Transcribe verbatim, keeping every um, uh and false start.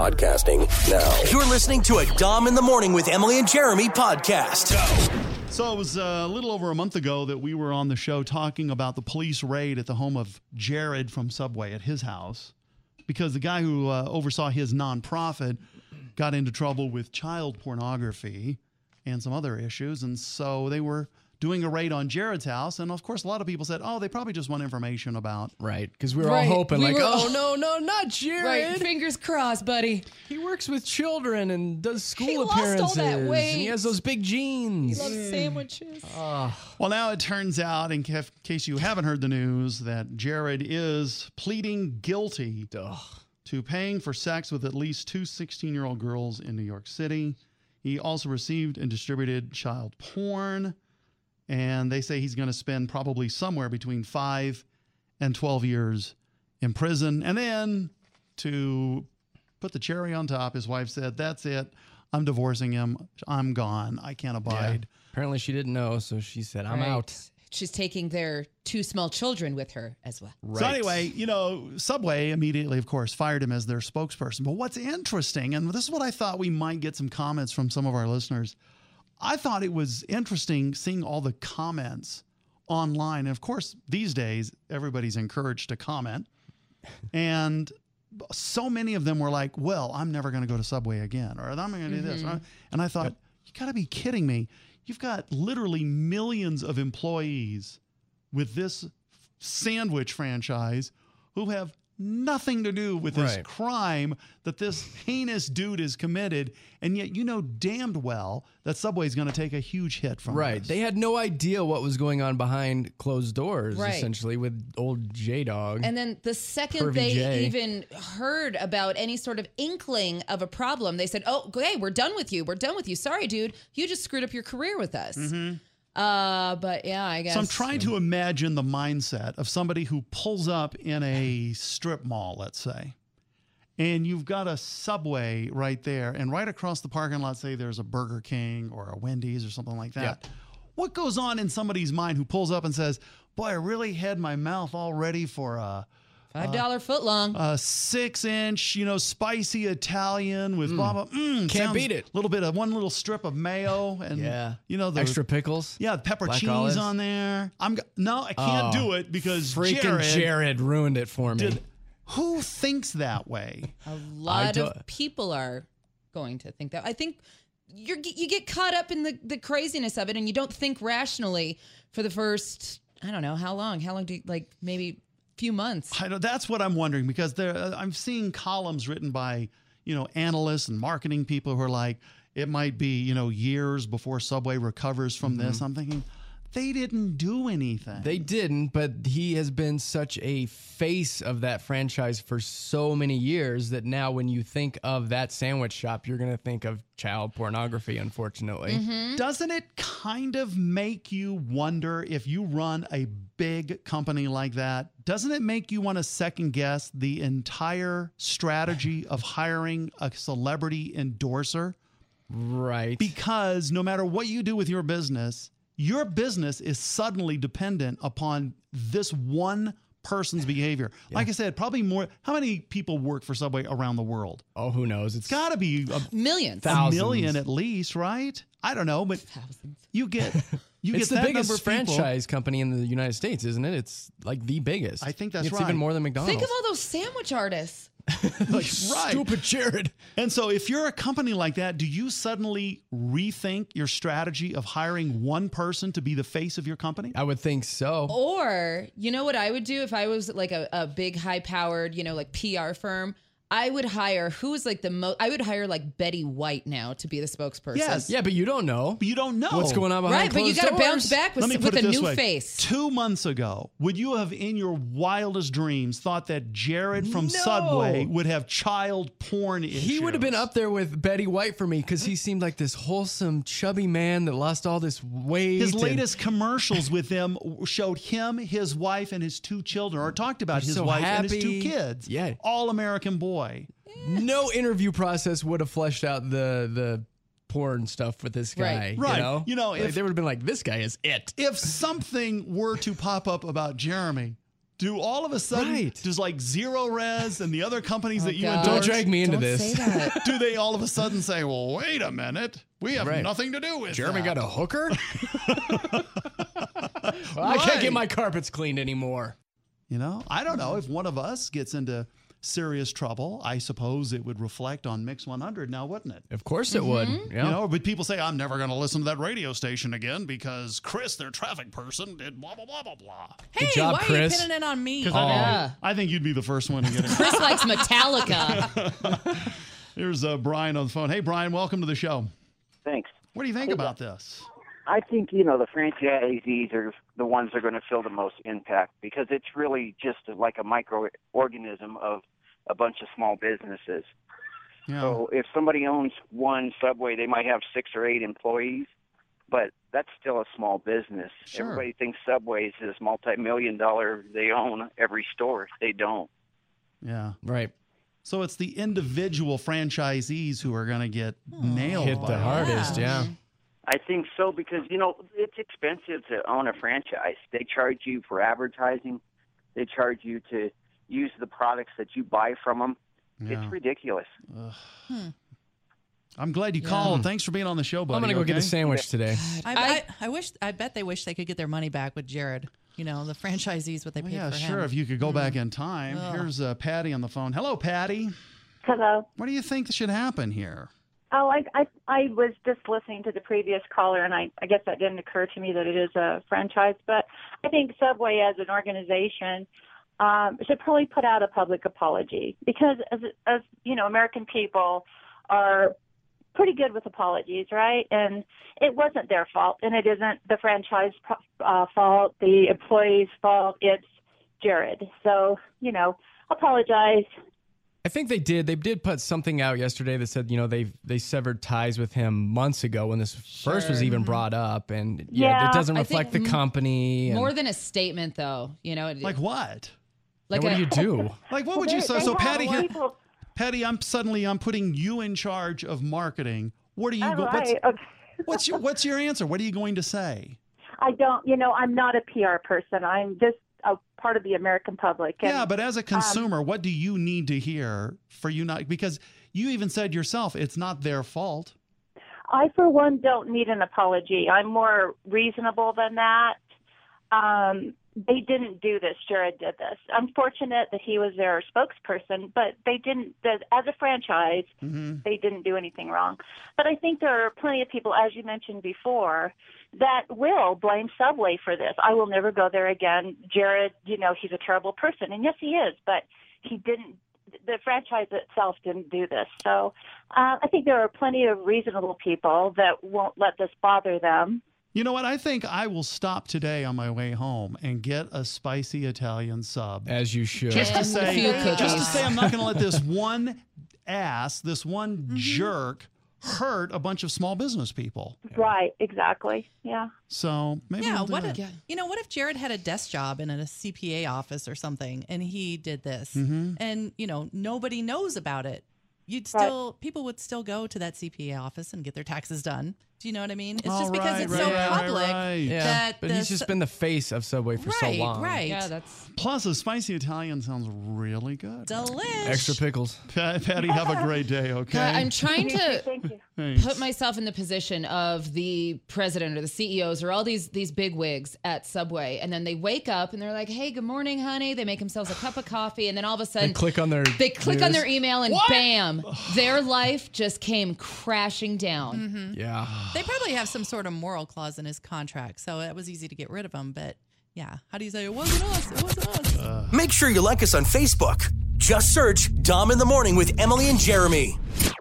podcasting now. You're listening to a Dom in the Morning with Emily and Jeremy podcast. So it was a little over a month ago that we were on the show talking about the police raid at the home of Jared from Subway at his house because the guy who uh, oversaw his nonprofit got into trouble with child pornography and some other issues. And so they were doing a raid on Jared's house. And of course, a lot of people said, oh, they probably just want information about. Right. Because we were Right. all hoping We like, were- oh, no, no, not Jared. Right, fingers crossed, buddy. He works with children and does school He lost all appearances. that And weight. he has those big jeans. Love sandwiches. Well, now it turns out, in ca- case you haven't heard the news, that Jared is pleading guilty Ugh. to paying for sex with at least two sixteen-year-old girls in New York City. He also received and distributed child porn. And they say he's going to spend probably somewhere between five and twelve years in prison. And then to put the cherry on top, his wife said, that's it. I'm divorcing him. I'm gone. I can't abide. Yeah. Apparently she didn't know, so she said, I'm Right. out. She's taking their two small children with her as well. Right. So anyway, you know, Subway immediately, of course, fired him as their spokesperson. But what's interesting, and this is what I thought we might get some comments from some of our listeners, I thought it was interesting seeing all the comments online. And of course, these days, everybody's encouraged to comment. And so many of them were like, well, I'm never going to go to Subway again, or I'm going to do this. And I thought, you got to be kidding me. You've got literally millions of employees with this sandwich franchise who have nothing to do with this Right. crime that this heinous dude has committed, and yet you know damned well that Subway's going to take a huge hit from Right. this. They had no idea what was going on behind closed doors, Right. essentially, with old J-Dog. And then the second Pervy they J. even heard about any sort of inkling of a problem, they said, oh, hey, we're done with you. We're done with you. Sorry, dude. You just screwed up your career with us. Uh, but yeah, I guess. So I'm trying to imagine the mindset of somebody who pulls up in a strip mall, let's say, and you've got a Subway right there, and right across the parking lot, say there's a Burger King or a Wendy's or something like that. Yeah. What goes on in somebody's mind who pulls up and says, boy, I really had my mouth all ready for a Five dollar foot long. a six inch, you know, spicy Italian with blah, blah. Mm, Can't sounds beat it. A little bit of one little strip of mayo and, yeah. you know, the Extra pickles. yeah, pepper Black cheese olives. on there. I'm go- no, I can't Oh, do it because Freaking Jared, Jared, ruined it for me. did. Who thinks that way? A lot do- of people are going to think that. I think you're, you get caught up in the, the craziness of it, and you don't think rationally for the first, I don't know, how long? How long do you, like, maybe few months? I know that's what I'm wondering because there, uh, I'm seeing columns written by you know analysts and marketing people who are like, it might be you know years before Subway recovers from this. I'm thinking they didn't do anything. They didn't, but he has been such a face of that franchise for so many years that now when you think of that sandwich shop, you're going to think of child pornography, unfortunately. Doesn't it kind of make you wonder if you run a big company like that? Doesn't it make you want to second guess the entire strategy of hiring a celebrity endorser? Right. Because no matter what you do with your business, your business is suddenly dependent upon this one person's behavior. Like I said, probably more. How many people work for Subway around the world? oh, who knows? It's It's got to be a, Millions. a Thousands. million at least, right? I don't know, but Thousands. you get you It's get the that biggest number of people. franchise company in the United States, isn't it? It's like the biggest. I think that's it's right. even more than McDonald's. Think of all those sandwich artists. Like, right. Stupid Jared. And so if you're a company like that, do you suddenly rethink your strategy of hiring one person to be the face of your company? I would think so. Or, you know what I would do if I was like a, a big, high powered, you know, like P R firm? I would hire, who is like the most, I would hire like Betty White now to be the spokesperson. Yes. Yeah, but you don't know. But you don't know What's going on behind Right, but you closed got to doors. bounce back with, Let me with put a it this new way. face. Two months ago, would you have in your wildest dreams thought that Jared from No. Subway would have child porn issues? He would have been up there with Betty White for me because he seemed like this wholesome, chubby man that lost all this weight. His and latest commercials with him showed him, his wife, and his two children, or talked about They're his so wife and his two happy. kids. Yeah. All American boy. no interview process would have fleshed out the the porn stuff with this guy. Right. Right. You know, You know, Like, if- they would have been like, this guy is it. If something were to pop up about Jeremy, do all of a sudden, Right. does like Zero Res and the other companies Oh, that you God. endorse, Don't drag me into Don't this. say that. do they all of a sudden say, well, wait a minute, we have Right. nothing to do with Jeremy that. got a hooker? Well, I can't Right. get my carpets cleaned anymore. You know, I don't know if one of us gets into serious trouble. I suppose it would reflect on Mix one hundred now, wouldn't it? Of course it would. Mm-hmm. Yeah. You know, but people say, I'm never going to listen to that radio station again because Chris, their traffic person, did blah, blah, blah, blah, blah. Hey, job, why are Chris. you pinning it on me? 'Cause I, Yeah. think, I think you'd be the first one to get it. Chris likes Metallica. Here's uh, Brian on the phone. Hey, Brian, welcome to the show. Thanks. What do you think about this? I think, you know, the franchisees are the ones that are going to feel the most impact because it's really just like a microorganism of a bunch of small businesses. Yeah. So if somebody owns one Subway, they might have six or eight employees, but that's still a small business. Sure. Everybody thinks Subway is this multi-million dollar, they own every store. They don't. Yeah. Right. So it's the individual franchisees who are going to get nailed Hit by the it. hardest, yeah. I think so because, you know, it's expensive to own a franchise. They charge you for advertising. They charge you to use the products that you buy from them. Yeah. It's ridiculous. I'm glad you Yeah. called. Thanks for being on the show, buddy. I'm going to go get okay? a sandwich today. I, I, I wish. I bet they wish they could get their money back with Jared. You know, the franchisees what they Well, paid yeah, for sure. him. If you could go back in time. Ugh. Here's uh, Patty on the phone. Hello, Patty. Hello. What do you think should happen here? Oh, I, I I was just listening to the previous caller, and I, I guess that didn't occur to me that it is a franchise. But I think Subway, as an organization, um, should probably put out a public apology because, as as you know, American people are pretty good with apologies, right? And it wasn't their fault, and it isn't the franchise uh, fault, the employee's fault. It's Jared. So, you know, apologize. I think they did. They did put something out yesterday that said, you know, they they severed ties with him months ago when this first was even brought up, and yeah, Yeah. it doesn't I reflect think the company. And, More than a statement, though. You know, it- Like what? like what a, do you do? Like what would They- you say? they So have Patty, here, people- Patty, I'm suddenly I'm putting you in charge of marketing. What are you? All go, what's, right. Okay. what's your What's your answer? What are you going to say? I don't, you know, I'm not a P R person. I'm just a part of the American public. And, Yeah, but as a consumer, what do you need to hear for you not? Because you even said yourself, it's not their fault. I, for one, don't need an apology. I'm more reasonable than that. Um, they didn't do this. Jared did this. I'm fortunate that he was their spokesperson, but they didn't, that as a franchise, Mm-hmm. they didn't do anything wrong. But I think there are plenty of people, as you mentioned before, that will blame Subway for this. I will never go there again. Jared, you know, he's a terrible person. And yes, he is, but he didn't, the franchise itself didn't do this. So uh, I think there are plenty of reasonable people that won't let this bother them. You know what? I think I will stop today on my way home and get a spicy Italian sub. As you should. Just to And a say, few just to cookies. say, I'm not going to let this one ass, this one Mm-hmm. jerk, hurt a bunch of small business people. Right, exactly. Yeah. So maybe Yeah, we'll do what that. if, you know, what if Jared had a desk job in a C P A office or something and he did this Mm-hmm. and, you know, nobody knows about it? You'd still, people would still go to that C P A office and get their taxes done. Do you know what I mean? It's Oh, just because right, it's right, so right, public right. Yeah, that but the he's just s- been the face of Subway for so right, long. right. yeah, that's Plus, a spicy Italian sounds really good. Delish. Extra pickles. Pat- Patty, have a great day, okay? God, I'm trying to Thank you. Thanks. put myself in the position of the president or the C E Os or all these these big wigs at Subway, and then they wake up and they're like, "Hey, good morning, honey." They make themselves a cup of coffee, and then all of a sudden They click on their they click on news. their email, and bam, their life just came crashing down. Yeah. They probably have some sort of moral clause in his contract, so it was easy to get rid of him. But yeah, how do you say it wasn't us? It wasn't us. Make sure you like us on Facebook. Just search Dom in the Morning with Emily and Jeremy.